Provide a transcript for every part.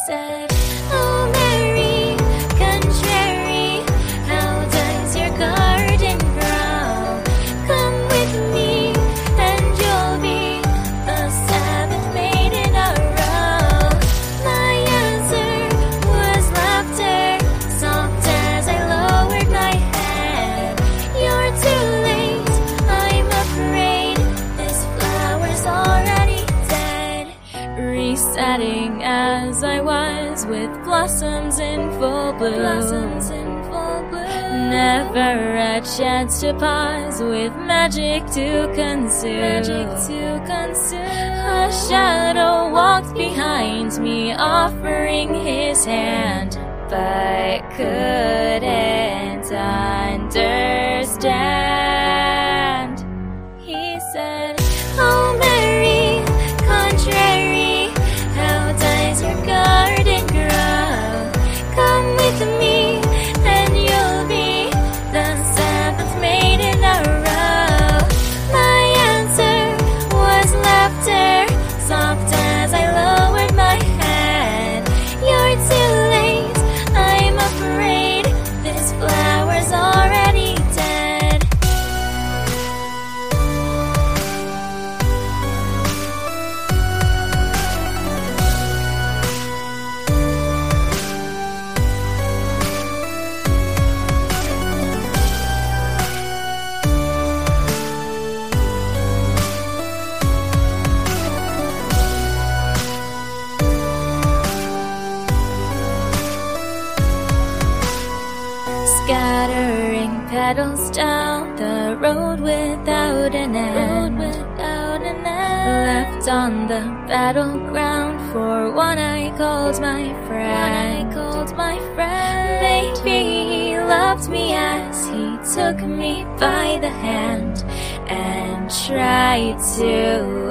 said, "Oh Mary, contrary, how does your garden grow? Come with me and you'll be the seventh maid in a row." My answer was laughter, soft as I lowered my head. "You're too late, I'm afraid, this flower's already dead." Resetting as I was with blossoms in full bloom, never a chance to pause with magic to consume. A shadow walked behind me, offering his hand, but couldn't understand. He said, "Oh Mary, contrary, how does your garden grow? Come with me and you'll be the seventh maid in a row." My answer was laughter, soft as I lowered my head. "You're too late, I'm afraid, this flower's already dead." Scattering petals down the road without an end, left on the battleground for one I called my friend. Maybe he loved me as he took me by the hand and tried to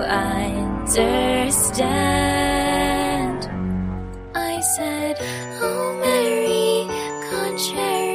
understand. I said, "Oh Mary, contrary,